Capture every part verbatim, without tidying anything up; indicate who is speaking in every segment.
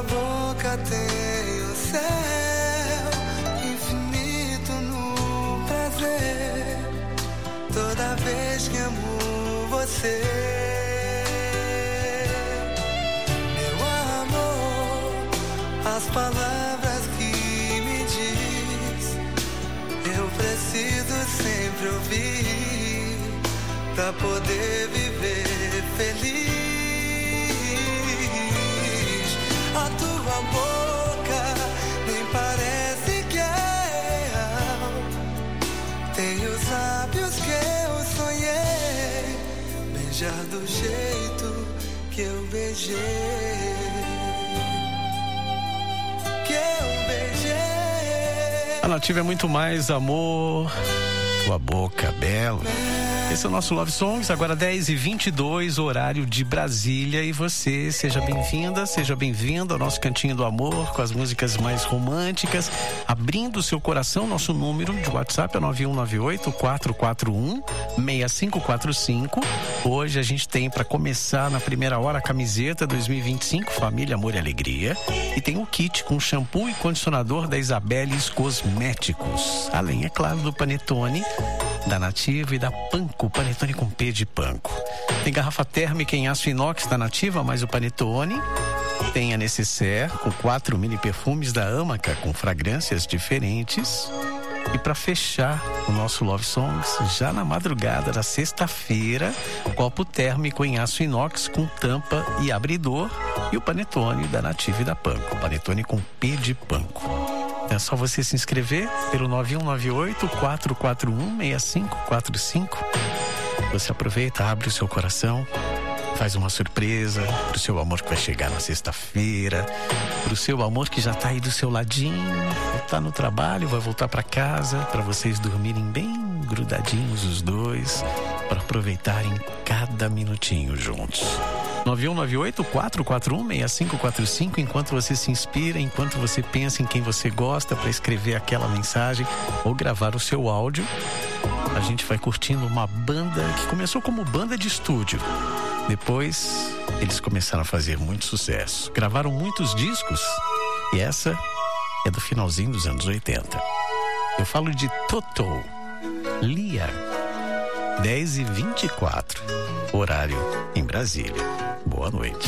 Speaker 1: tua boca tem o céu infinito no prazer. Toda vez que amo você, meu amor, as palavras que me diz, eu preciso sempre ouvir pra poder viver feliz. A tua boca nem parece que é real. Tem os lábios que eu sonhei beijar do jeito que eu beijei, que eu beijei.
Speaker 2: A Nativa é muito mais amor. Tua boca bela. Esse é o nosso Love Songs, agora dez e vinte e dois, horário de Brasília. E você, seja bem-vinda, seja bem-vindo ao nosso Cantinho do Amor, com as músicas mais românticas, abrindo o seu coração. Nosso número de WhatsApp é nove um nove oito, quatro quatro um, seis cinco quatro cinco. Hoje a gente tem, para começar na primeira hora, a camiseta dois mil e vinte e cinco, Família, Amor e Alegria. E tem o kit com shampoo e condicionador da Isabeles Cosméticos. Além, é claro, do Panetone, da Nativa e da Panko, Panetone com P de Panko. Tem garrafa térmica em aço inox da Nativa, mais o Panetone. Tem a Necessaire com quatro mini perfumes da Amaca com fragrâncias diferentes. E para fechar o nosso Love Songs, já na madrugada da sexta-feira, copo térmico em aço inox com tampa e abridor e o Panetone da Nativa e da Panko, Panetone com P de Panko. É só você se inscrever pelo nove um nove oito, quatro quatro um, seis cinco quatro cinco. Você aproveita, abre o seu coração, faz uma surpresa pro seu amor que vai chegar na sexta-feira, pro seu amor que já tá aí do seu ladinho, tá no trabalho, vai voltar para casa, para vocês dormirem bem grudadinhos os dois, para aproveitarem cada minutinho juntos. nove um nove oito, quatro quatro um, seis cinco quatro cinco. Enquanto você se inspira, enquanto você pensa em quem você gosta para escrever aquela mensagem ou gravar o seu áudio, a gente vai curtindo uma banda que começou como banda de estúdio. Depois eles começaram a fazer muito sucesso, gravaram muitos discos, e essa é do finalzinho dos anos oitenta. Eu falo de Totó, Lia. Dez e vinte e quatro, horário em Brasília. Boa noite.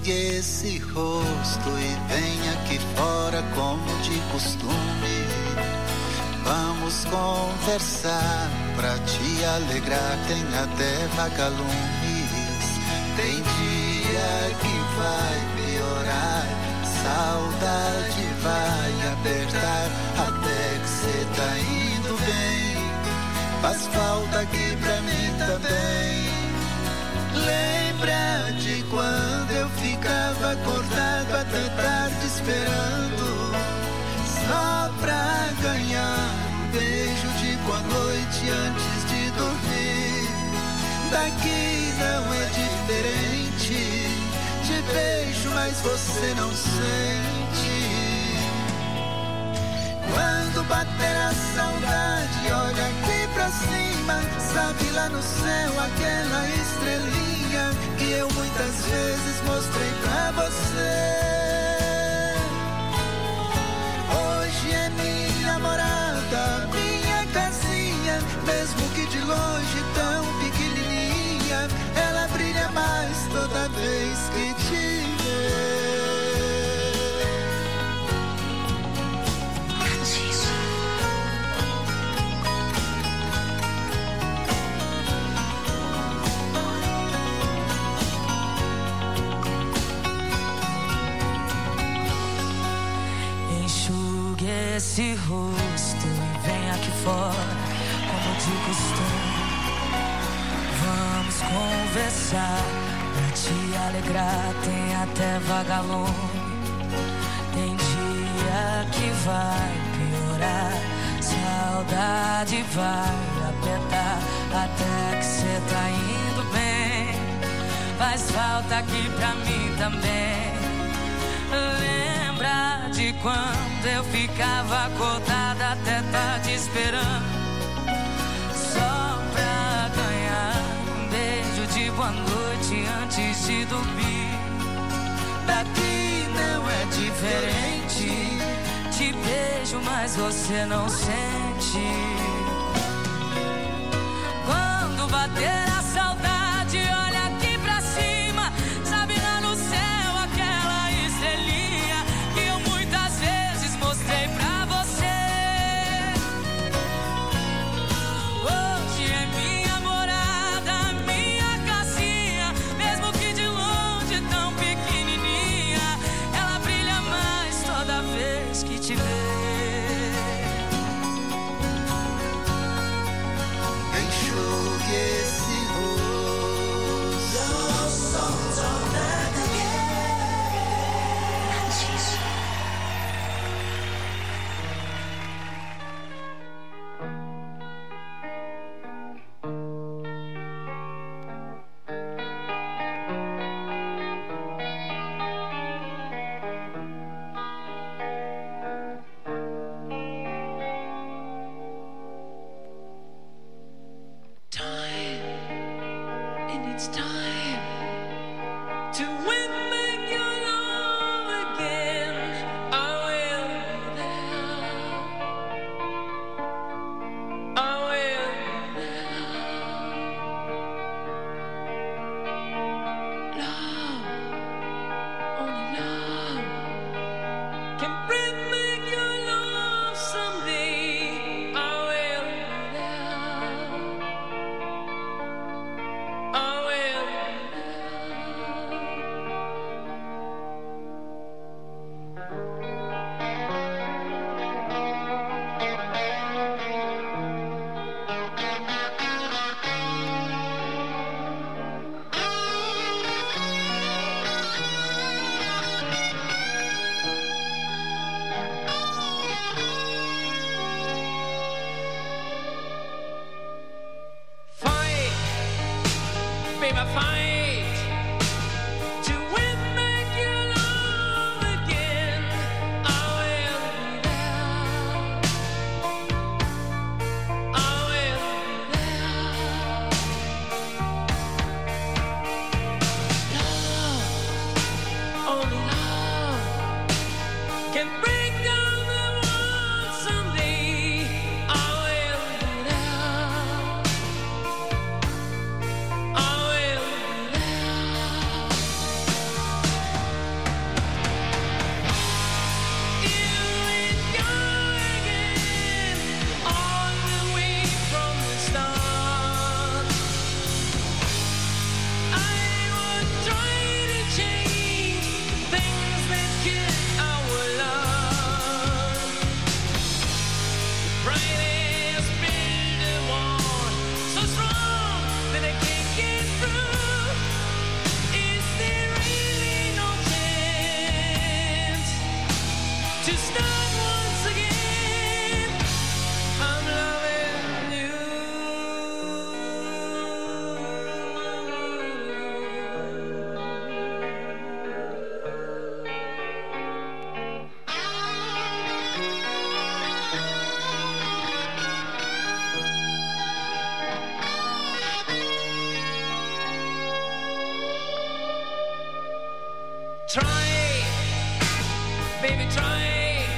Speaker 3: Enxugue esse rosto e venha aqui fora como de costume. Vamos conversar pra te alegrar, tem até vagalumes. Tem dia que vai piorar, saudade vai apertar, até que cê tá indo bem. Faz falta aqui pra mim também. Lembra de quando eu ficava acordado até tarde esperando, só pra ganhar um beijo de boa noite antes de dormir. Daqui não é diferente, te beijo mas você não sente. Quando bater a saudade, olha aqui pra cima, sabe lá no céu aquela estrelinha que eu muitas vezes mostrei pra você. Hoje é minha morada, minha casinha, mesmo que de longe tão pequenininha, ela brilha mais toda vez que te vê.
Speaker 4: Esse rosto e vem aqui fora, como de costume. Vamos conversar pra te alegrar, tem até vagalume. Tem dia que vai piorar, saudade vai apertar, até que cê tá indo bem. Faz falta aqui pra mim também. Lembra de quando eu ficava acordada até tarde esperando, só pra ganhar um beijo de boa noite antes de dormir. Daqui não é diferente, te beijo mas você não sente. Quando bater a saudade, olha aqui pra cima, sabe lá no céu aquela estrelinha que eu muitas vezes mostrei pra você. Hoje é minha morada, minha casinha, mesmo que de longe tão pequenininha, ela brilha mais toda vez que te vê.
Speaker 3: Enxugue esse
Speaker 4: Try, baby, try.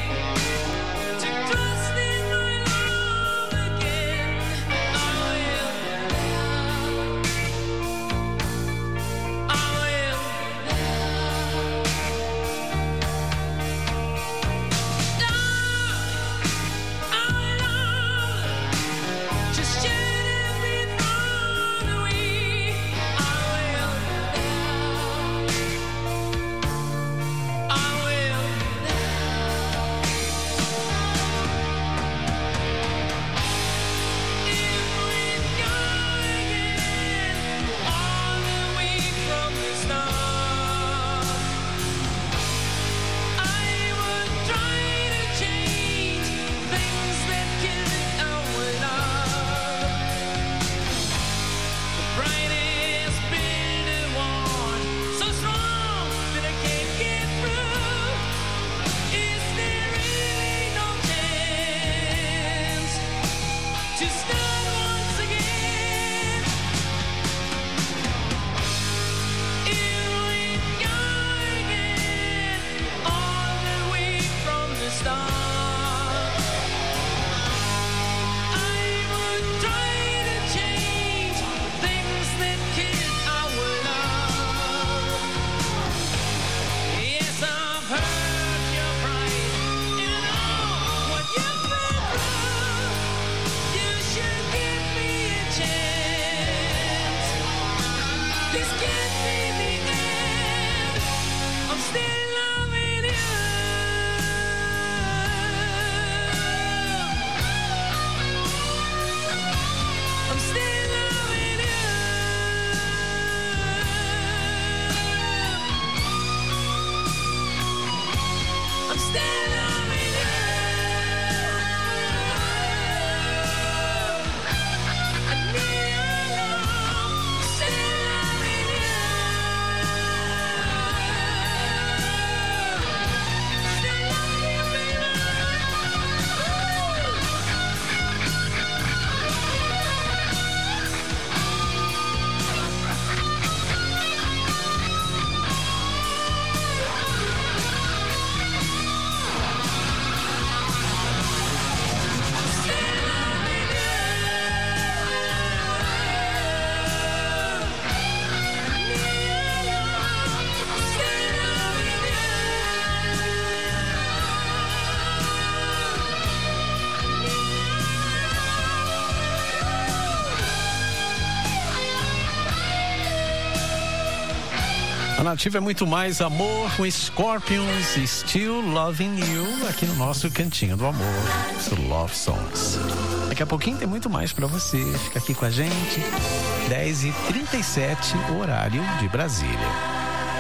Speaker 2: A Nativa é muito mais amor com Scorpions e Still Loving You aqui no nosso Cantinho do Amor, do Love Songs. Daqui a pouquinho tem muito mais pra você. Fica aqui com a gente. dez e trinta e sete, horário de Brasília.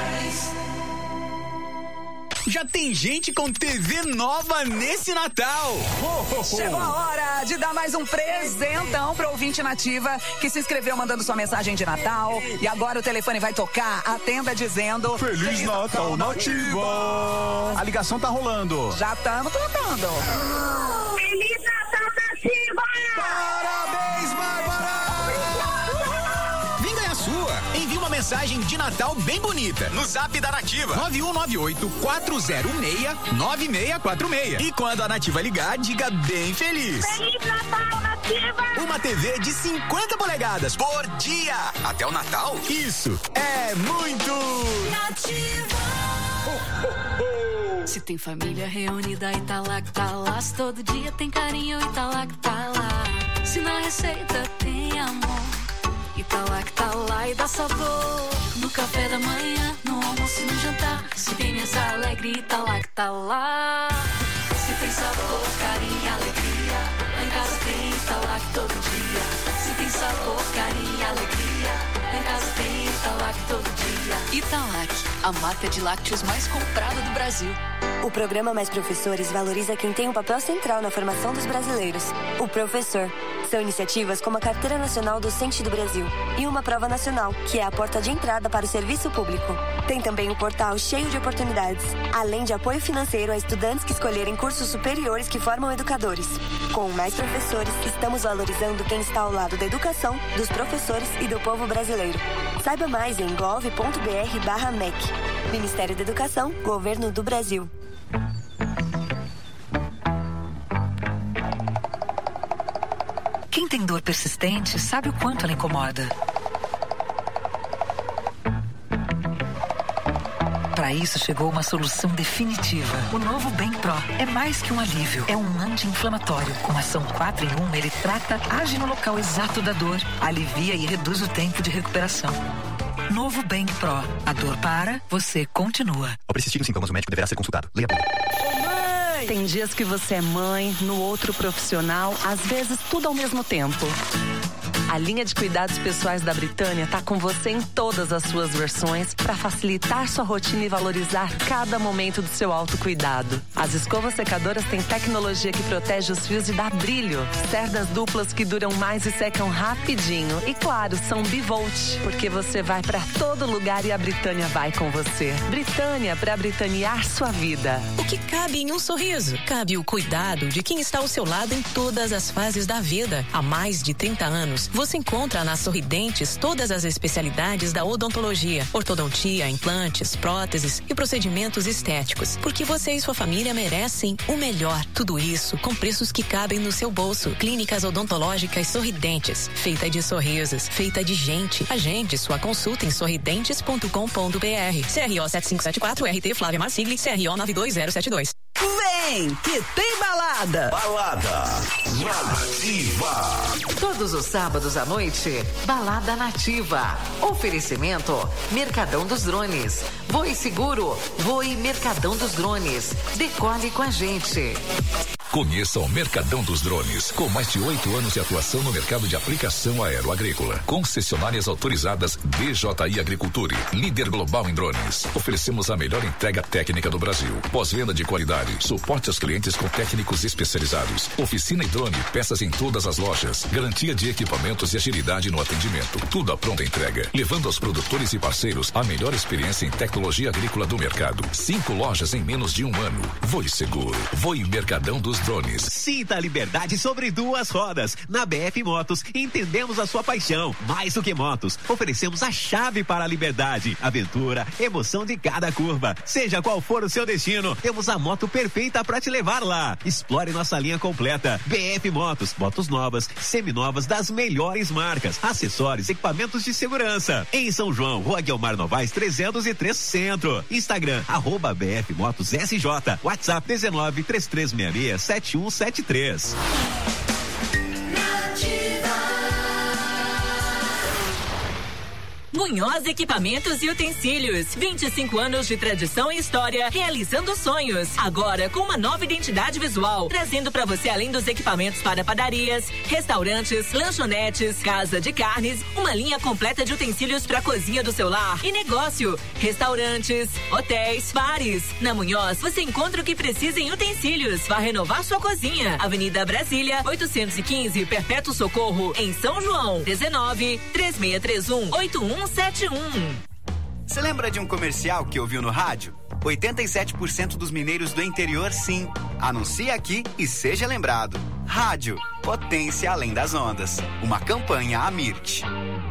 Speaker 5: Já tem gente com T V nova nesse Natal. Oh, oh, oh.
Speaker 6: Chegou a hora de dar mais um presentão pro ouvinte Nativa que se inscreveu mandando sua mensagem de Natal. E agora o telefone vai tocar, atenda dizendo:
Speaker 5: Feliz, Feliz Natal, Natal Nativa. A ligação tá rolando.
Speaker 6: Já estamos tratando.
Speaker 7: Feliz Natal Nativa.
Speaker 5: Parabéns, Bárbara. Vem ganhar sua. Envie uma mensagem de Natal bem bonita no Zap da Nativa nove um nove oito quatro zero seis nove seis quatro seis. E quando a Nativa ligar, diga bem feliz.
Speaker 7: Feliz Natal Nativa.
Speaker 5: Uma T V de cinquenta polegadas por dia. Até o Natal, isso é muito
Speaker 7: Nativa.
Speaker 5: Oh, oh, oh.
Speaker 8: Se tem família reunida e tá lá que tá lá, se todo dia tem carinho e tá lá que tá lá. Se na receita tem amor e tá lá que tá lá e dá sabor. No café da manhã, no almoço e no jantar. Se tem mesa alegre e tá lá que tá lá. Se tem sabor, carinho e alegria, lá em casa tem e tá lá que todo dia. Se tem sabor, carinho e alegria, lá em casa tem e tá lá que todo dia. Italac, a marca de lácteos mais comprada do Brasil.
Speaker 9: O programa Mais Professores valoriza quem tem um papel central na formação dos brasileiros. O professor. São iniciativas como a Carteira Nacional Docente do Brasil e uma prova nacional, que é a porta de entrada para o serviço público. Tem também um portal cheio de oportunidades, além de apoio financeiro a estudantes que escolherem cursos superiores que formam educadores. Com mais professores, estamos valorizando quem está ao lado da educação, dos professores e do povo brasileiro. Saiba mais em gov.br barra M E C. Ministério da Educação, Governo do Brasil.
Speaker 6: Quem tem dor persistente sabe o quanto ela incomoda. Para isso chegou uma solução definitiva. O novo Bem Pro é mais que um alívio. É um anti-inflamatório. Com ação quatro em um, ele trata, age no local exato da dor, alivia e reduz o tempo de recuperação. Novo Bem Pro. A dor para, você continua.
Speaker 5: Ao persistir os sintomas, o médico deverá ser consultado. Leia a
Speaker 10: Tem dias que você é mãe, no outro profissional, às vezes tudo ao mesmo tempo. A linha de cuidados pessoais da Britânia está com você em todas as suas versões para facilitar sua rotina e valorizar cada momento do seu autocuidado. As escovas secadoras têm tecnologia que protege os fios e dá brilho. Cerdas duplas que duram mais e secam rapidinho. E claro, são Bivolt, porque você vai para todo lugar e a Britânia vai com você. Britânia, para britanear sua vida.
Speaker 11: O que cabe em um sorriso? Cabe o cuidado de quem está ao seu lado em todas as fases da vida. Há mais de trinta anos, você encontra na Sorridentes todas as especialidades da odontologia, ortodontia, implantes, próteses e procedimentos estéticos. Porque você e sua família merecem o melhor. Tudo isso com preços que cabem no seu bolso. Clínicas odontológicas Sorridentes, feita de sorrisos, feita de gente. Agende sua consulta em sorridentes ponto com ponto br. C R O sete cinco sete quatro, R T Flávia Marsigli, C R O nove dois zero sete dois.
Speaker 10: Vem, que tem balada!
Speaker 12: Balada Nativa.
Speaker 13: Todos os sábados à noite, Balada Nativa. Oferecimento, Mercadão dos Drones. Voe seguro, voe Mercadão dos Drones. Decole com a gente.
Speaker 12: Conheça o Mercadão dos Drones, com mais de oito anos de atuação no mercado de aplicação aeroagrícola. Concessionárias autorizadas D J I Agriculture, líder global em drones. Oferecemos a melhor entrega técnica do Brasil. Pós-venda de qualidade, suporte aos clientes com técnicos especializados. Oficina e drone, peças em todas as lojas. Garantia de equipamentos e agilidade no atendimento. Tudo à pronta entrega, levando aos produtores e parceiros a melhor experiência em tecnologia agrícola do mercado. Cinco lojas em menos de um ano. Voe seguro. Voe Mercadão dos Drones.
Speaker 14: Sinta a liberdade sobre duas rodas. Na B F Motos, entendemos a sua paixão. Mais do que motos, oferecemos a chave para a liberdade, aventura, emoção de cada curva. Seja qual for o seu destino, temos a moto perfeita para te levar lá. Explore nossa linha completa. B F Motos, motos novas, seminovas das melhores marcas, acessórios, equipamentos de segurança. Em São João, Rua Guilmar Novaes trezentos e três Centro. Instagram, arroba B F Motos S J. WhatsApp dezenove, três três seis seis, sete um sete três.
Speaker 15: Munhoz Equipamentos e Utensílios. vinte e cinco anos de tradição e história, realizando sonhos. Agora com uma nova identidade visual, trazendo para você, além dos equipamentos para padarias, restaurantes, lanchonetes, casa de carnes, uma linha completa de utensílios para a cozinha do seu lar e negócio, restaurantes, hotéis, bares. Na Munhoz você encontra o que precisa em utensílios. Vá renovar sua cozinha. Avenida Brasília, oitocentos e quinze, Perpétuo Socorro, em São João. dezenove, três seis três um, oito um sete um.
Speaker 5: Você lembra de um comercial que ouviu no rádio? oitenta e sete por cento dos mineiros do interior, sim. Anuncie aqui e seja lembrado. Rádio, potência além das ondas. Uma campanha Amirt.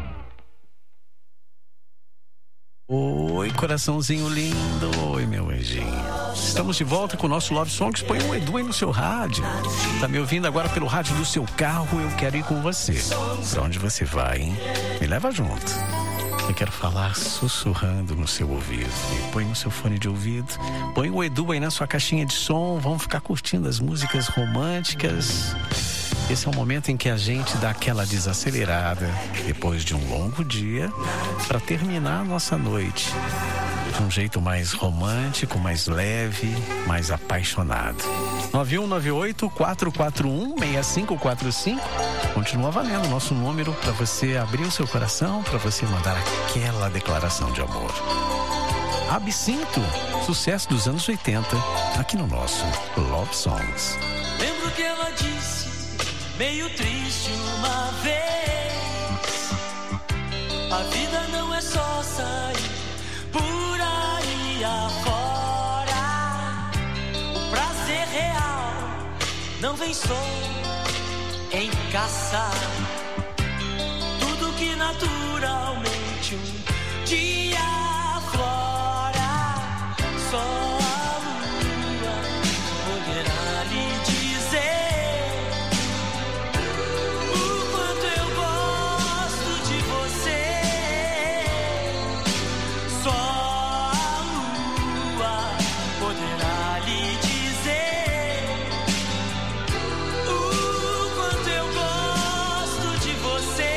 Speaker 2: Oi, coraçãozinho lindo. Oi, meu anjinho. Estamos de volta com o nosso Love Songs. Põe um Edu aí no seu rádio. Tá me ouvindo agora pelo rádio do seu carro? Eu quero ir com você. Pra onde você vai, hein? Me leva junto. Eu quero falar sussurrando no seu ouvido. E põe no seu fone de ouvido. Põe o Edu aí na sua caixinha de som. Vamos ficar curtindo as músicas românticas. Esse é o momento em que a gente dá aquela desacelerada depois de um longo dia para terminar a nossa noite de um jeito mais romântico, mais leve, mais apaixonado. nove um nove oito, quatro quatro um, seis cinco quatro cinco. Continua valendo o nosso número para você abrir o seu coração, para você mandar aquela declaração de amor. Absinto, sucesso dos anos oitenta, aqui no nosso Love Songs.
Speaker 1: Lembro que ela disse meio triste uma vez. A vida não é só sair por aí afora. O prazer real não vem só em caçar tudo que naturalmente um dia aflora. Só a lua poderá lhe dizer o quanto eu gosto de você. Só a lua poderá lhe dizer o quanto eu gosto de você.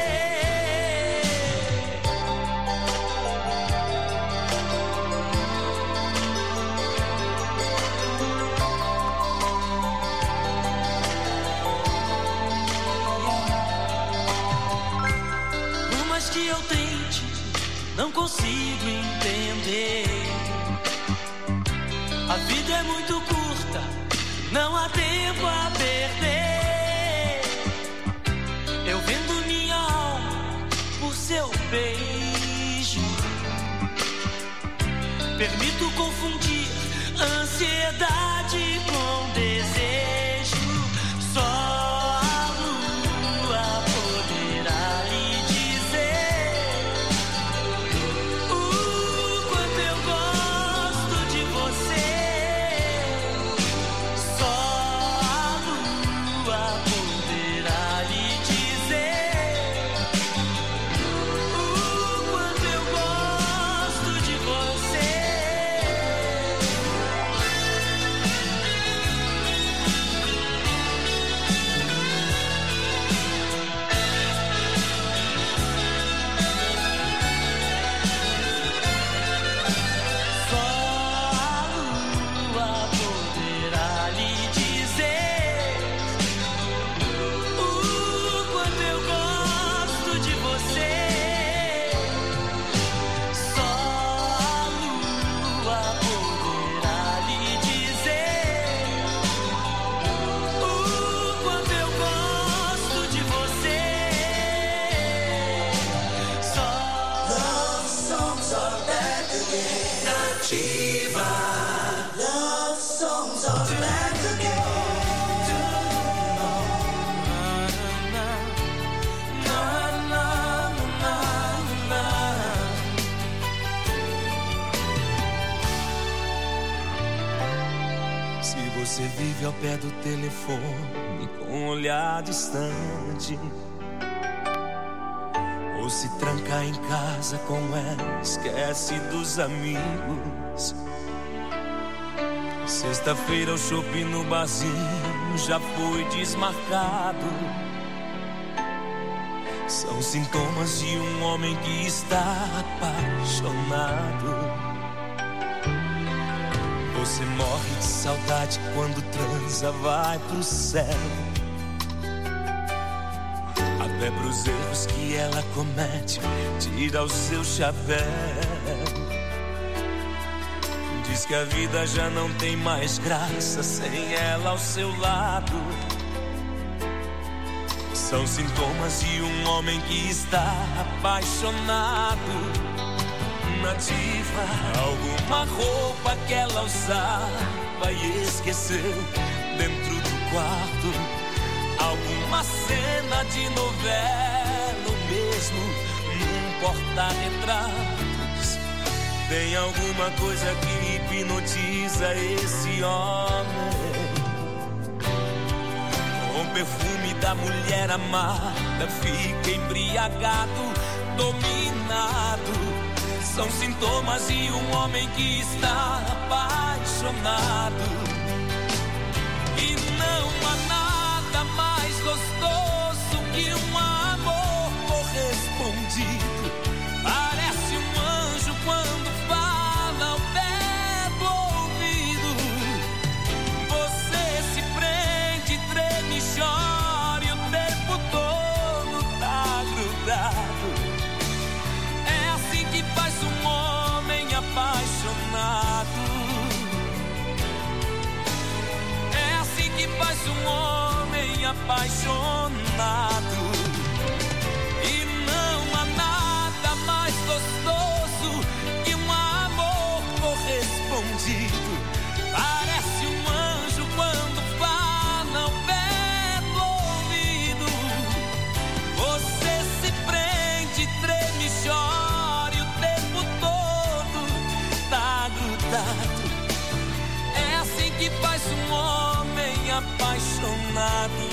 Speaker 1: Por mais que eu tente, não consigo entender. A vida é muito curta, não há tempo a perder. Eu vendo minha alma por seu beijo. Permito confundir ansiedade com desejo. Só a lua poderá lhe dizer o quanto eu gosto de você. Só a lua poderá lhe dizer o quanto eu gosto de você. Só a lua poderá lhe dizer o quanto eu gosto de você. Só a lua poderá lhe dizer o quanto eu gosto de você. Só Love songs are back again. Nativa. Love songs are back again. Se você vive ao pé do telefone com um olhar distante, ou se tranca em casa com ela, esquece dos amigos. Sexta-feira o shopping no barzinho já foi desmarcado. São sintomas de um homem que está apaixonado. Você morre de saudade quando transa, vai pro céu. Até pros erros que ela comete, tira o seu chapéu. Diz que a vida já não tem mais graça sem ela ao seu lado. São sintomas de um homem que está apaixonado. Nativa, alguma roupa que ela usava e esqueceu dentro do quarto. Alguma cena de novela, ou mesmo num porta-retratos. Tem alguma coisa que hipnotiza esse homem. Com o perfume da mulher amada, fica embriagado, dominado. São sintomas de um homem que está apaixonado. E não há nada mais gostoso que um amor correspondido. Parece um anjo quando fala ao pé do ouvido. Você se prende, treme, chora e o tempo todo tá grudado. É assim que faz um homem apaixonado. É assim que faz um homem apaixonado. E não há nada mais gostoso que um amor correspondido. Parece um anjo quando fala ao pé do ouvido. Você se prende, treme, chora e o tempo todo tá grudado. É assim que faz um homem apaixonado.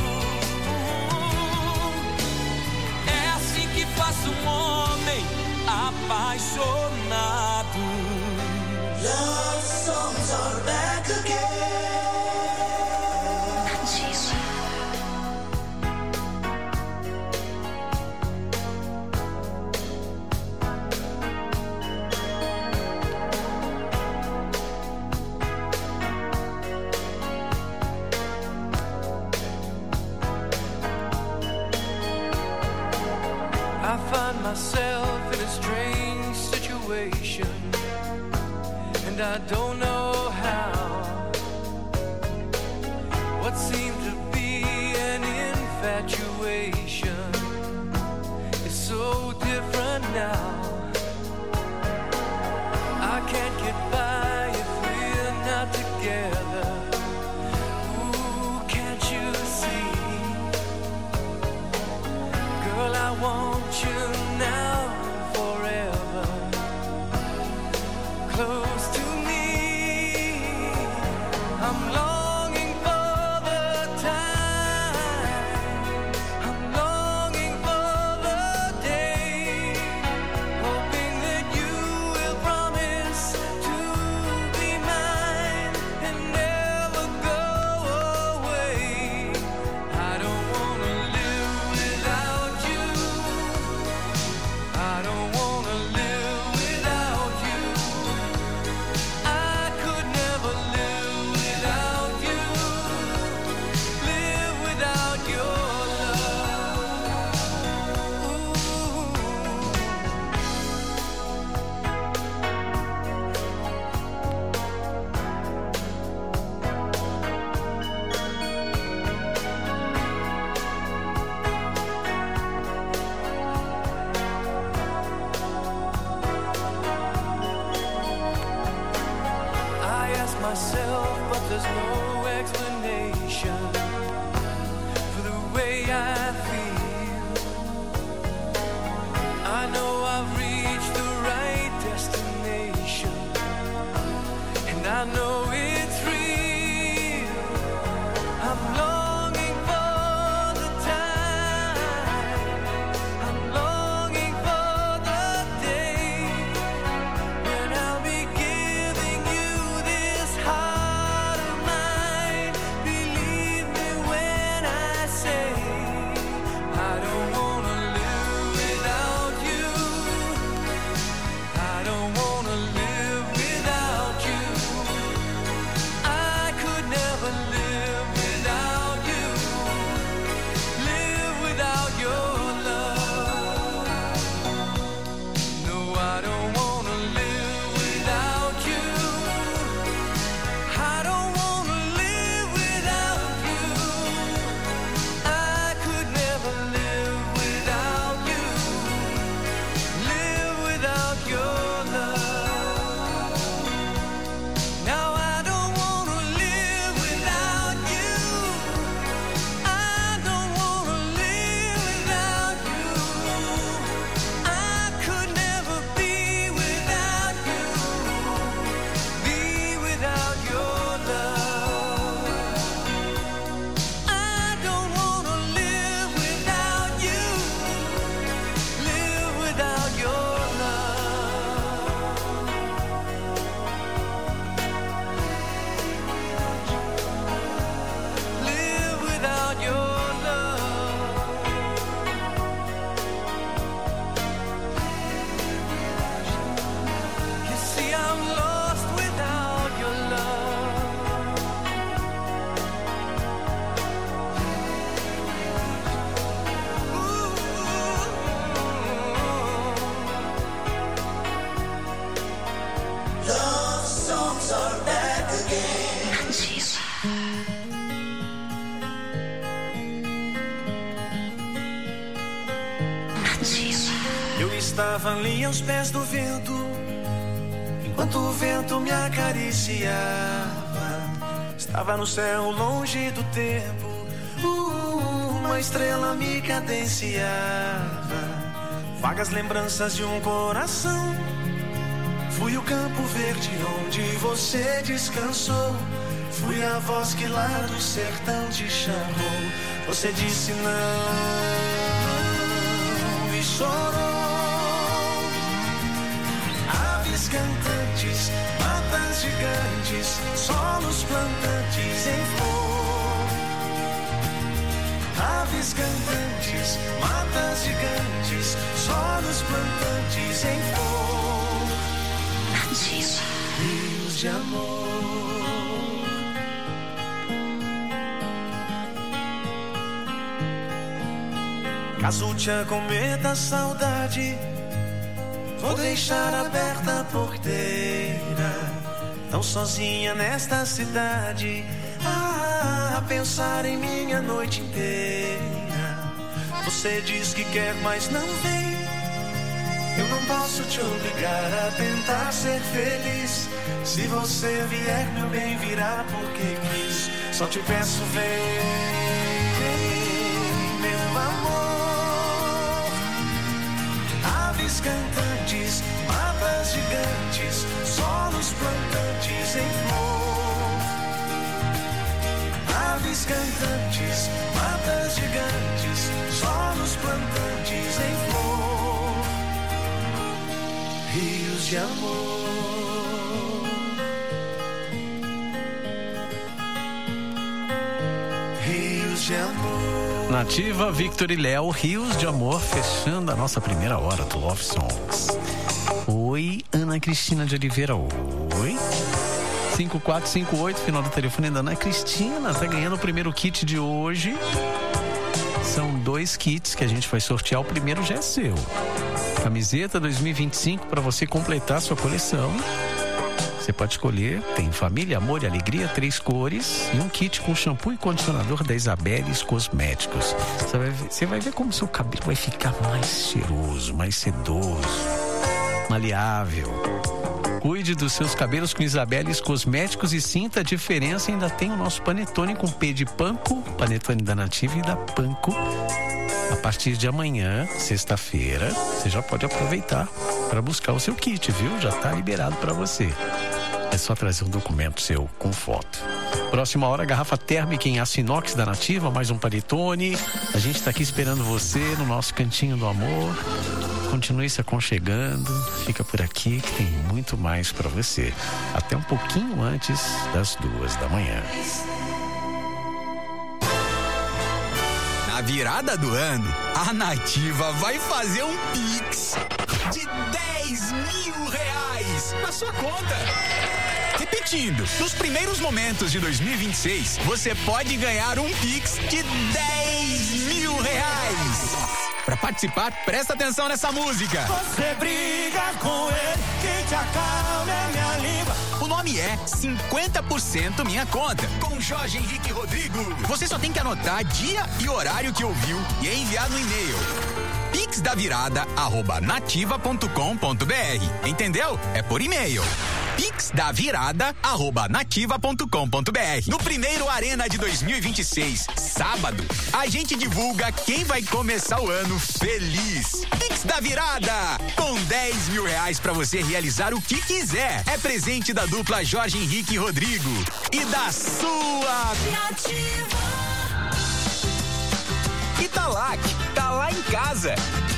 Speaker 1: É assim que faz um homem apaixonado.
Speaker 3: Love songs are back again.
Speaker 1: I find myself in a strange situation, and I don't know how. What seemed to be an infatuation is so different now. I can't get by if we're not together. Ooh, can't you see? Girl, I want you now forever. Close to me. I'm longing for the time. I'm longing for the day. Hoping that you will promise to be mine and never go away. I don't wanna live without you. I don't wanna live without you. I could never live without you. Live without your love. I ask myself, but there's no explanation for the way I feel. I know I've reached the right destination, and I know it's real. I'm longing for the time. I'm longing for the day when I'll be giving you this heart of mine. Believe me when I say I don't wanna live without you. I don't wanna live without you.
Speaker 3: estava ali aos pés do vento, enquanto o vento me acariciava. Estava no céu longe do tempo, uh, uma estrela me cadenciava. Vagas lembranças de um coração. Fui o campo verde onde você descansou. Fui a voz que lá do sertão te chamou. Você disse não e chorou. Aves cantantes, matas gigantes, solos plantantes em flor. Aves cantantes, matas gigantes, solos plantantes em flor. Rios de amor. Casucha cometa saudade, vou deixar aberta a porteira. Tão sozinha nesta cidade, ah, a pensar em minha noite inteira. Você diz que quer, mas não vem. Eu não posso te obrigar a tentar ser feliz. Se você vier, meu bem, virá porque quis. Só te peço, vem, meu amor. Aves cantantes, matas gigantes, solos plantantes em flor. Aves cantantes, matas gigantes, solos plantantes em flor. Rios de amor. Rios de amor.
Speaker 2: Nativa, Victor e Léo, Rios de Amor, fechando a nossa primeira hora do Love Songs. Oi, Ana Cristina de Oliveira. Oi. cinco quatro cinco oito, final do telefone da Ana Cristina. Tá ganhando o primeiro kit de hoje. São dois kits que a gente vai sortear. O primeiro já é seu. Camiseta dois mil e vinte e cinco para você completar sua coleção. Você pode escolher, tem família, amor e alegria, três cores e um kit com shampoo e condicionador da Isabeles Cosméticos. Você vai ver, você vai ver como seu cabelo vai ficar mais cheiroso, mais sedoso, maleável. Cuide dos seus cabelos com Isabeles Cosméticos e sinta a diferença. Ainda tem o nosso panetone com P de Panko, panetone da Nativa e da Panko. A partir de amanhã, sexta-feira, você já pode aproveitar para buscar o seu kit, viu? Já está liberado para você. É só trazer um documento seu com foto. Próxima hora, garrafa térmica em aço inox da Nativa, mais um panetone. A gente está aqui esperando você no nosso cantinho do amor. Continue se aconchegando, fica por aqui que tem muito mais para você. Até um pouquinho antes das duas da manhã.
Speaker 5: Na virada do ano, a Nativa vai fazer um Pix de dez mil reais na sua conta. Repetindo, nos primeiros momentos de dois mil e vinte e seis, você pode ganhar um Pix de dez mil reais. Para participar, presta atenção nessa música.
Speaker 3: Você briga com ele, quem te acalma é minha língua.
Speaker 5: O nome é cinquenta por cento Minha Conta, com Jorge Henrique Rodrigo. Você só tem que anotar dia e horário que ouviu e enviar no e-mail pixdavirada arroba nativa ponto com ponto br. Entendeu? É por e-mail. pixdavirada arroba nativa ponto com ponto br. No primeiro Arena de dois mil e vinte e seis, sábado, a gente divulga quem vai começar o ano feliz. Pix da Virada, com dez mil reais pra você realizar o que quiser. É presente da dupla Jorge Henrique e Rodrigo e da sua Nativa. Italac, tá lá em casa.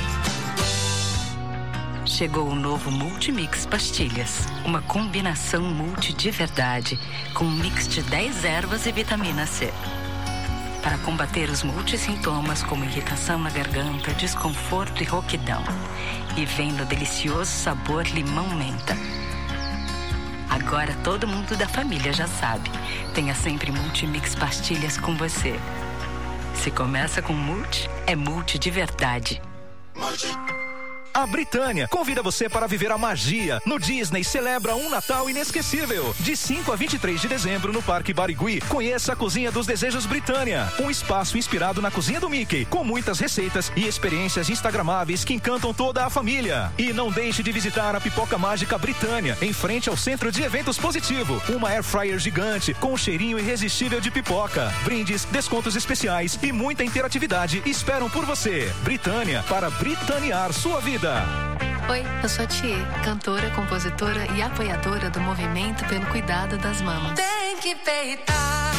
Speaker 6: Chegou o novo Multimix Pastilhas, uma combinação multi de verdade, com um mix de dez ervas e vitamina C. Para combater os multissintomas como irritação na garganta, desconforto e rouquidão. E vem no delicioso sabor limão-menta. Agora todo mundo da família já sabe, tenha sempre Multimix Pastilhas com você. Se começa com multi, é multi de verdade.
Speaker 3: Multi,
Speaker 16: A Britânia convida você para viver a magia. No Disney celebra um Natal inesquecível. De cinco a vinte e três de dezembro no Parque Barigui, conheça a Cozinha dos Desejos Britânia. Um espaço inspirado na cozinha do Mickey, com muitas receitas e experiências instagramáveis que encantam toda a família. E não deixe de visitar a Pipoca Mágica Britânia, em frente ao Centro de Eventos Positivo. Uma air fryer gigante com um cheirinho irresistível de pipoca. Brindes, descontos especiais e muita interatividade esperam por você. Britânia, para britanear sua vida.
Speaker 17: Oi, eu sou a Thier, cantora, compositora e apoiadora do movimento pelo cuidado das mamas.
Speaker 4: Tem que peitar,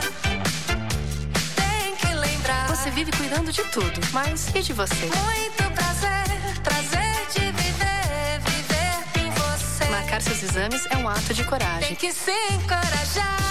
Speaker 4: tem que lembrar.
Speaker 17: Você vive cuidando de tudo, mas e de você?
Speaker 4: Muito prazer, prazer de viver, viver em você.
Speaker 17: Marcar seus exames é um ato de coragem.
Speaker 4: Tem que se encorajar.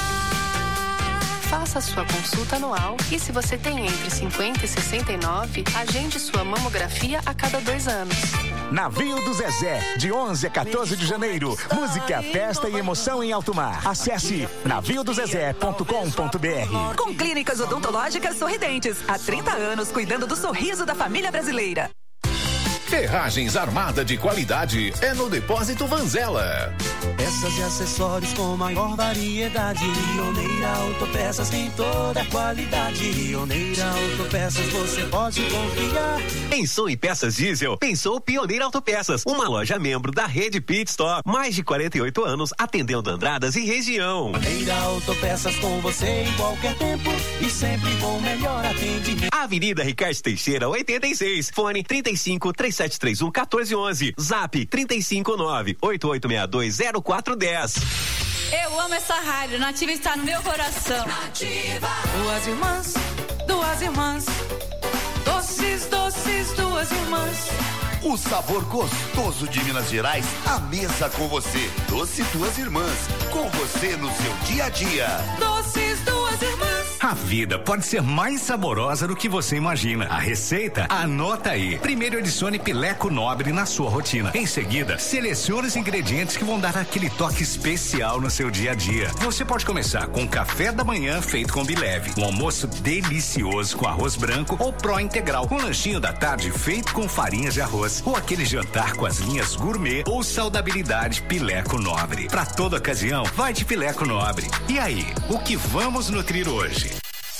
Speaker 17: Faça sua consulta anual e se você tem entre cinquenta e sessenta e nove, agende sua mamografia a cada dois anos.
Speaker 18: Navio do Zezé, de onze a quatorze de janeiro. Música, festa e emoção em alto mar. Acesse navio do zezé ponto com ponto br.
Speaker 6: Com clínicas odontológicas sorridentes. Há trinta anos cuidando do sorriso da família brasileira.
Speaker 12: Ferragens Armada de qualidade é no Depósito Vanzella.
Speaker 3: Peças e acessórios com maior variedade. Rioneira Autopeças tem toda a qualidade. Rioneira Autopeças você pode confiar.
Speaker 14: Pensou em peças diesel? Pensou Pioneira Autopeças, uma loja membro da rede Pit Stop. Mais de quarenta e oito anos atendendo Andradas e região.
Speaker 3: Pioneira Autopeças com você em qualquer tempo e sempre com o melhor atendimento.
Speaker 14: Avenida Ricardo Teixeira, oitenta e seis. Fone trinta e cinco, trinta e sete trinta e um, quatorze onze. Zap trinta e cinco nove, oito oito seis dois, zero quatro um zero.
Speaker 19: Eu amo essa rádio, Nativa está no meu coração.
Speaker 4: Nativa.
Speaker 19: Duas irmãs, duas irmãs, doces, doces, duas irmãs.
Speaker 20: O sabor gostoso de Minas Gerais, à mesa com você. Doce Duas Irmãs, com você no seu dia a dia.
Speaker 19: Doces Duas Irmãs.
Speaker 21: A vida pode ser mais saborosa do que você imagina. A receita? Anota aí. Primeiro adicione Pileco Nobre na sua rotina. Em seguida, selecione os ingredientes que vão dar aquele toque especial no seu dia a dia. Você pode começar com um café da manhã feito com bileve, um almoço delicioso com arroz branco ou pró integral, um lanchinho da tarde feito com farinhas de arroz, ou aquele jantar com as linhas gourmet ou saudabilidade Pileco Nobre. Para toda ocasião, vai de Pileco Nobre. E aí, o que vamos nutrir hoje?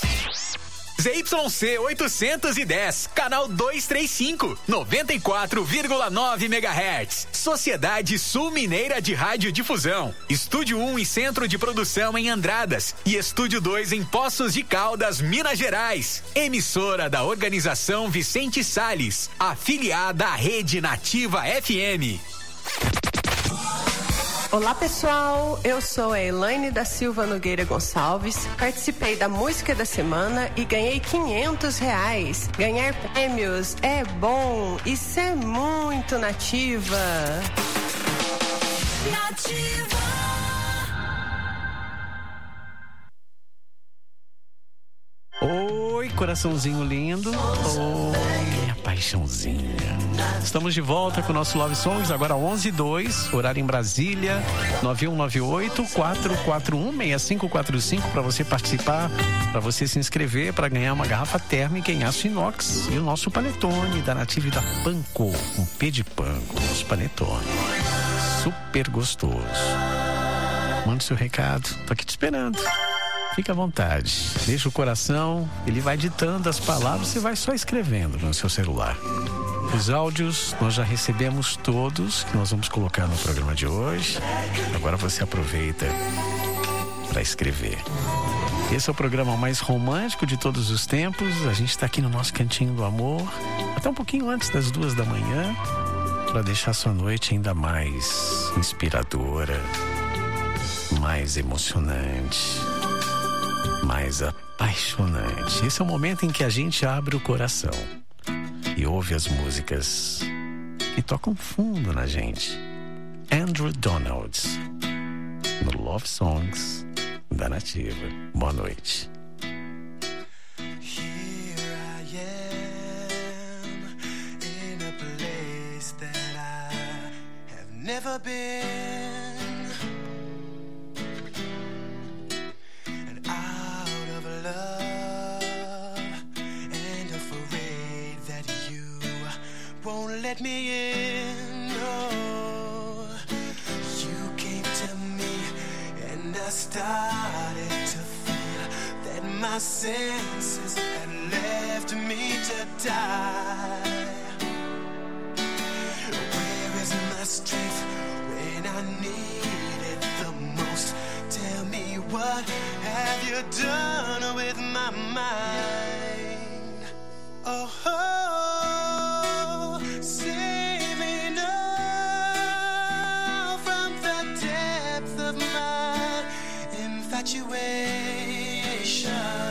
Speaker 5: Z Y C oitocentos e dez, canal duzentos e trinta e cinco, noventa e quatro vírgula nove megahertz. Sociedade Sul Mineira de Radiodifusão. Estúdio um e Centro de Produção em Andradas e Estúdio dois em Poços de Caldas, Minas Gerais. Emissora da Organização Vicente Salles, afiliada à Rede Nativa F M.
Speaker 22: Olá pessoal, eu sou a Elaine da Silva Nogueira Gonçalves, participei da Música da Semana e ganhei quinhentos reais. Ganhar prêmios é bom, isso é muito Nativa.
Speaker 4: Nativa.
Speaker 2: Oi, coraçãozinho lindo. Oi, minha paixãozinha. Estamos de volta com o nosso Love Songs, agora onze e dois, horário em Brasília, nove um nove oito, quatro quatro um, seis cinco quatro cinco para você participar, para você se inscrever, para ganhar uma garrafa térmica em aço inox e o nosso panetone da Nativa e da Panko, um P de panko, nosso panetone. Super gostoso. Mande seu recado, tô aqui te esperando. Fica à vontade, deixa o coração, ele vai ditando as palavras, você vai só escrevendo no seu celular. Os áudios nós já recebemos todos, que nós vamos colocar no programa de hoje. Agora você aproveita para escrever. Esse é o programa mais romântico de todos os tempos. A gente está aqui no nosso cantinho do amor, até um pouquinho antes das duas da manhã, para deixar sua noite ainda mais inspiradora, mais emocionante, mais apaixonante. Esse é o momento em que a gente abre o coração e ouve as músicas que tocam fundo na gente. Andrew Donalds, no Love Songs da Nativa. Boa noite.
Speaker 3: Here I am in a place that I have never been, and out of love and afraid that you won't let me in. And I started to feel that my senses had left me to die. Where is my strength when I need it the most? Tell me, what have you done with my mind? Oh, oh, save me now from the depth of my infatuation.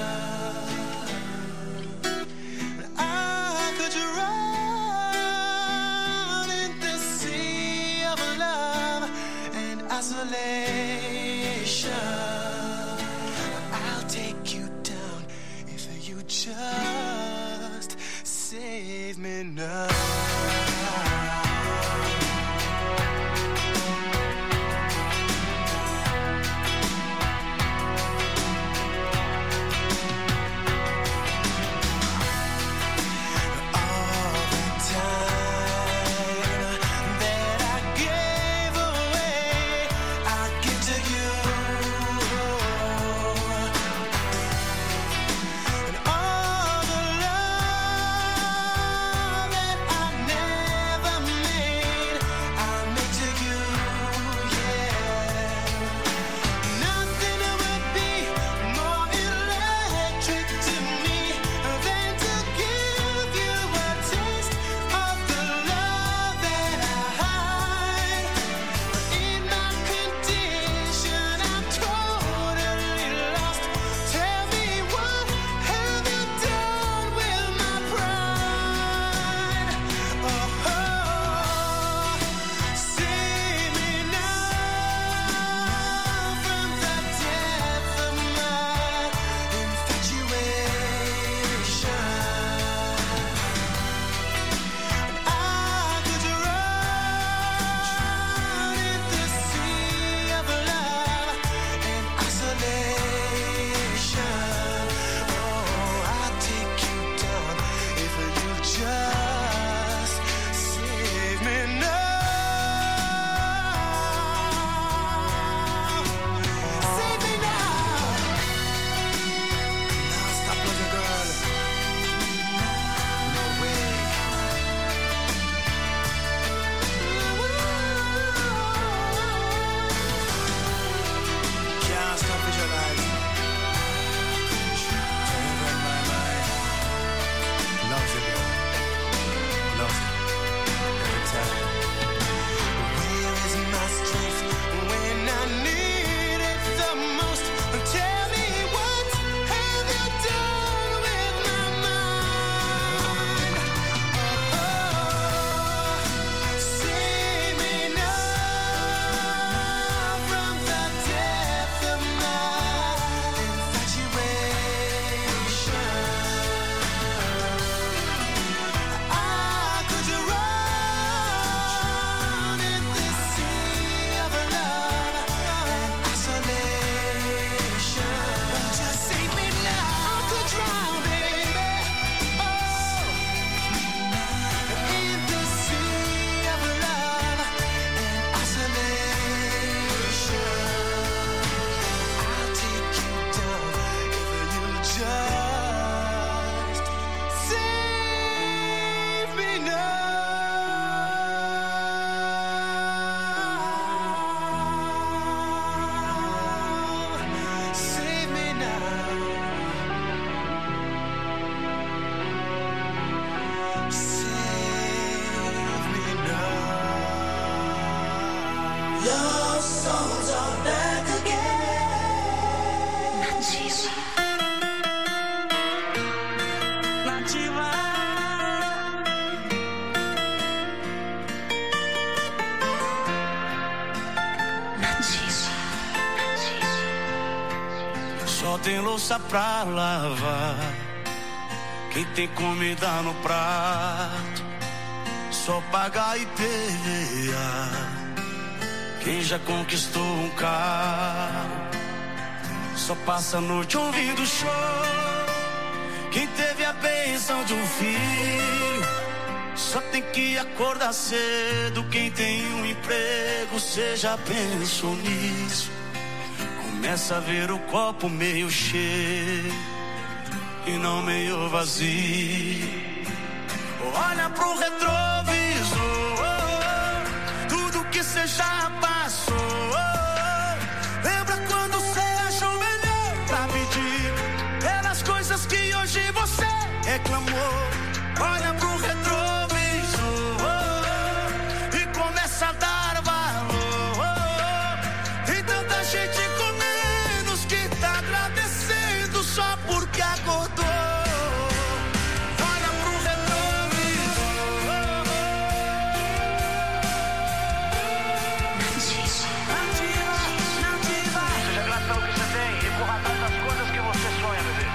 Speaker 3: I could drown in the sea of love and isolation. I'll take you down if you just save me now.
Speaker 1: Só tem louça pra lavar, quem tem comida no prato, só pagar I P V A. Quem já conquistou um carro, só passa a noite ouvindo show. Quem teve a bênção de um filho, só tem que acordar cedo. Quem tem um emprego, cê já pensou nisso? Começa a ver o copo meio cheio e não meio vazio. Olha pro retrovisor, tudo que cê já passou. Lembra quando cê achou melhor pra pedir pelas coisas que hoje você reclamou. Olha pro retrovisor e começa a dar valor. Tem tanta gente com menos que tá agradecendo só porque acordou. Olha pro retrovisor. Nativa, nativa. Seja grato pelo que você tem e corra atrás das coisas que você sonha, bebê.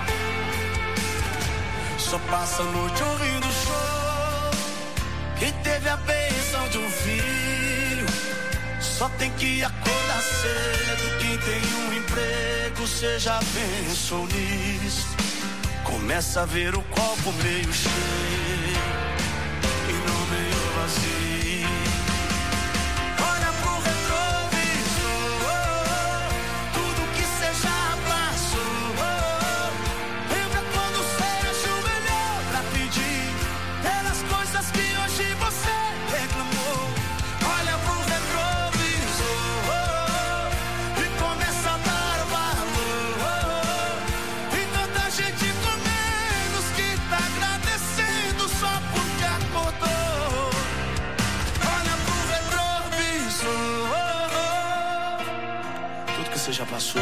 Speaker 1: Só passa a noite ouvindo show. Quem teve a bênção de um filho só tem que acordar cedo. Quem tem um emprego, cê já pensou nisso. Começa a ver o copo meio cheio e não meio vazio. Olha pro retrovisor, tudo que cê já passou. Lembra quando cê achou melhor pra pedir pelas coisas que hoje você reclamou. Olha pro retrovisor e começa a dar valor. Tem tanta gente com menos que tá agradecendo só porque acordou. Olha pro retrovisor, tudo que você já passou.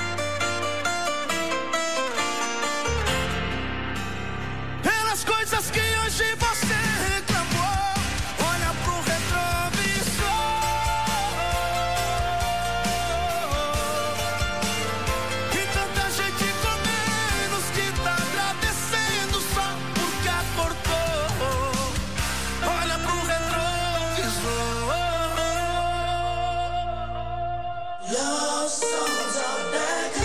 Speaker 1: Pelas coisas que hoje você reclamou. Olha pro retrovisor. E tanta gente com menos que tá agradecendo só porque acordou. Olha pro retrovisor. Your songs are back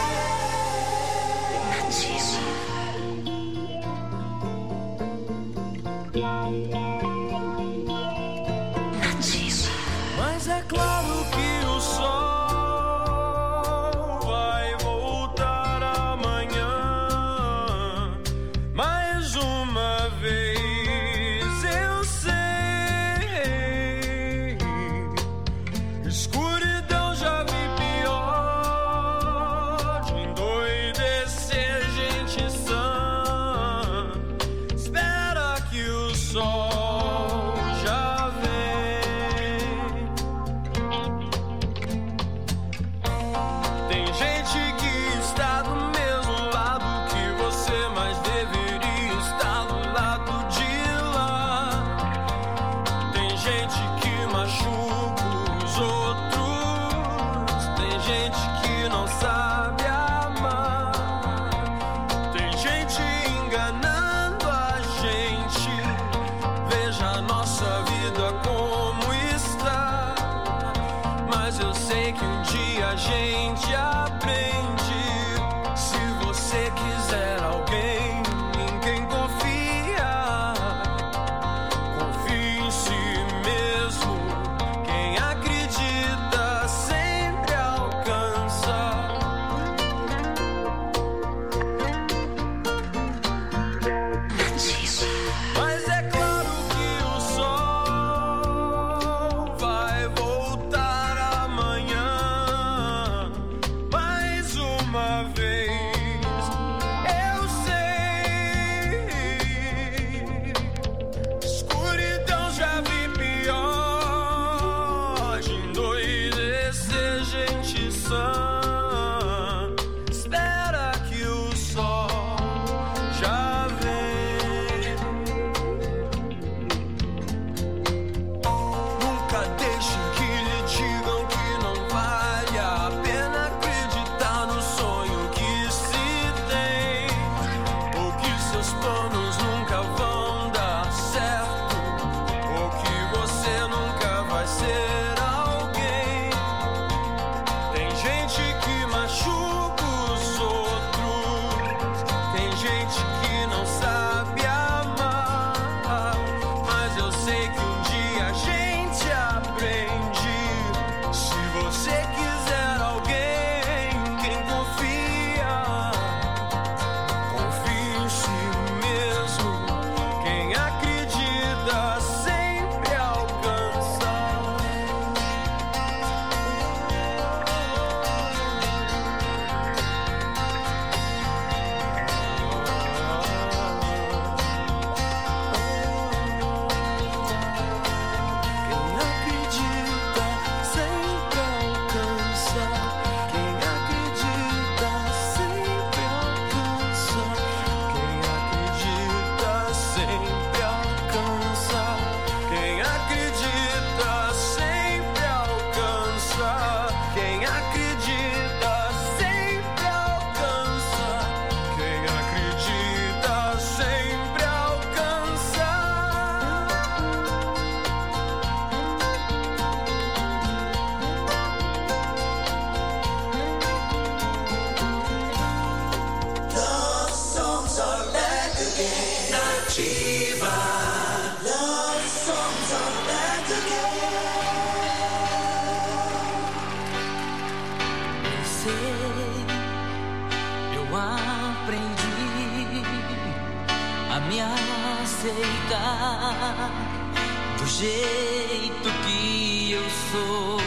Speaker 1: Mas é claro que o sol vai voltar amanhã. Mais uma vez eu sei, escuridão já vi pior, de endoidecer gente sã. Espera que o sol já vem. Tem gente que está do mesmo lado que você, mas deveria estar do lado de lá. Tem gente que machuca os outros, tem gente que não sabe amar, tem gente enganando a gente. Veja a nossa vida como está. Mas eu sei que um dia a gente aprende. Se você quiser alguém em quem confiar, confie em si mesmo. Quem acredita sempre alcança. Mas é claro que o sol vai voltar amanhã. Mais uma vez eu sei, Nativa. Love songs are back again.
Speaker 4: Eu sei, eu aprendi a me aceitar do jeito que eu sou.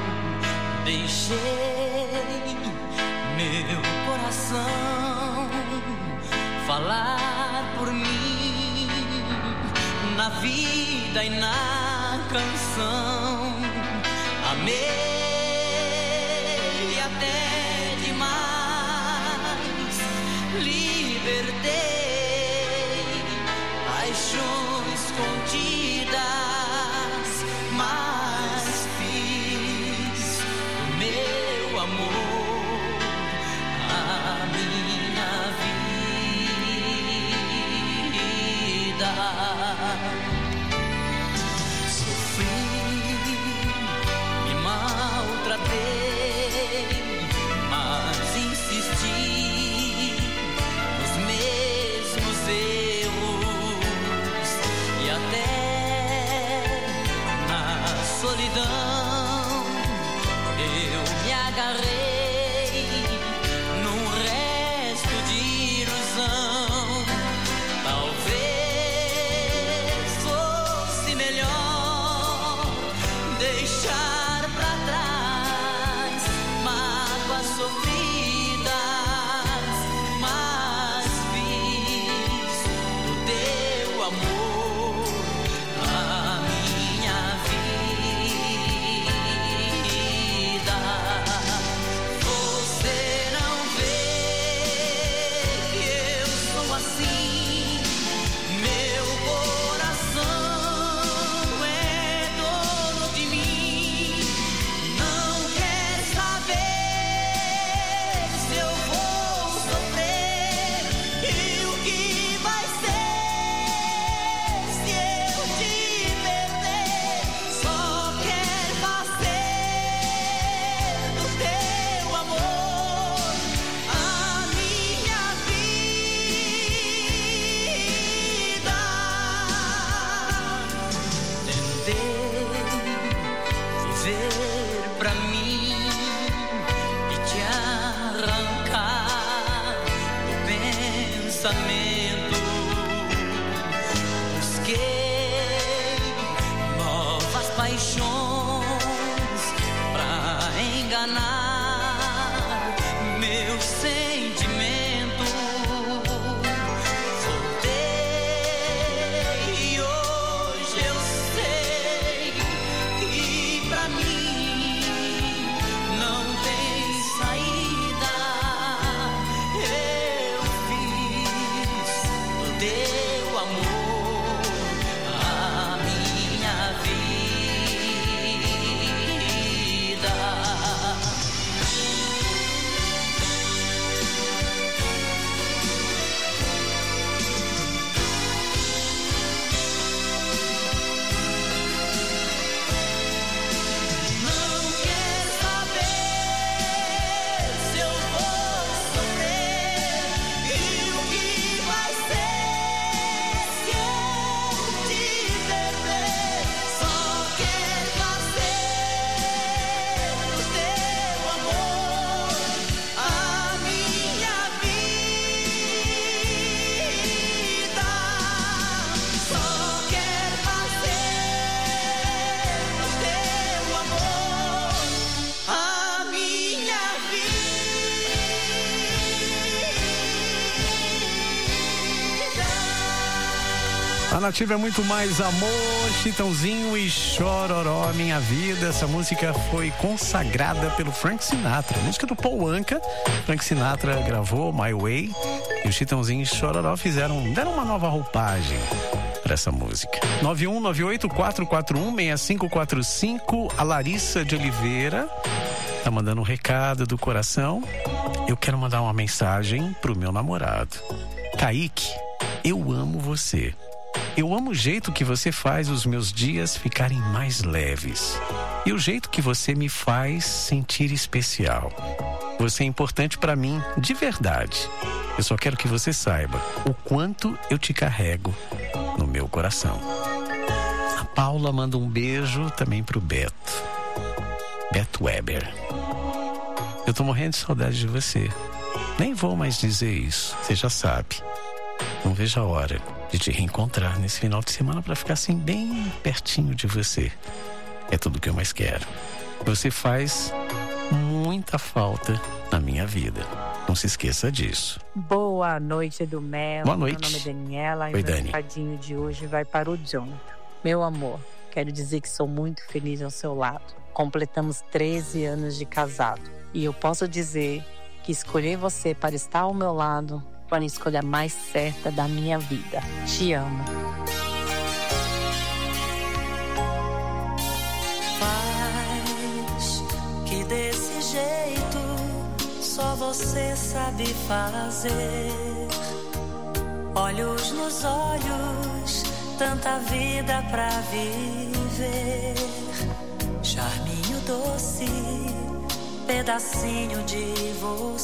Speaker 4: Deixei meu coração falar por mim na vida e na canção. Amei até demais, libertei paixões escondidas, mas fiz o meu amor a minha vida. Sofri, me maltratei, mas insisti nos mesmos erros e até na solidão eu me agarrei num resto de ilusão. Talvez fosse melhor deixar pra trás mágoas sofridas, mas fiz do teu amor a minha vida. Você não vê que eu sou assim, meu coração é dono de mim. Não quer saber se eu vou sofrer e o que vai ser se eu te perder. Só quer fazer do teu amor a minha vida. Tentei viver pra mim e te arrancar do pensamento. Busquei novas paixões pra enganar meu sentimento. Voltei e hoje eu sei que pra mim não tem saída. Eu fiz do teu amor a minha vida. Não quer saber se eu vou sofrer e o que vai ser se eu te perder. Só quer fazer do teu amor a minha vida. Só quer fazer do teu amor a minha
Speaker 2: A Nativa é muito mais amor, Chitãozinho e Chororó, minha vida. Essa música foi consagrada pelo Frank Sinatra, música do Paul Anka. Frank Sinatra gravou My Way e o Chitãozinho e Chororó fizeram, deram uma nova roupagem para essa música. nove um nove oito quatro quatro um seis cinco quatro cinco. A Larissa de Oliveira tá mandando um recado do coração. Eu quero mandar uma mensagem pro meu namorado. Kaique, eu amo você. Eu amo o jeito que você faz os meus dias ficarem mais leves. E o jeito que você me faz sentir especial. Você é importante pra mim, de verdade. Eu só quero que você saiba o quanto eu te carrego no meu coração. A Paula manda um beijo também pro Beto. Beto Weber. Eu tô morrendo de saudade de você. Nem vou mais dizer isso, você já sabe. Não vejo a hora de te reencontrar nesse final de semana para ficar assim bem pertinho de você. É tudo que eu mais quero. Você faz muita falta na minha vida. Não se esqueça disso.
Speaker 7: Boa noite, do Melo.
Speaker 2: Boa noite.
Speaker 7: Meu nome é Daniela.
Speaker 2: Oi,
Speaker 7: e o meu
Speaker 2: Dani.
Speaker 7: recadinho de hoje vai para o Jonathan. Meu amor, quero dizer que sou muito feliz ao seu lado. Completamos treze anos de casado. E eu posso dizer que escolher você para estar ao meu lado foi a escolha mais certa da minha vida. Te amo.
Speaker 1: Faz que desse jeito só você sabe fazer. Olhos nos olhos, tanta vida pra viver. Charminho doce, pedacinho de você.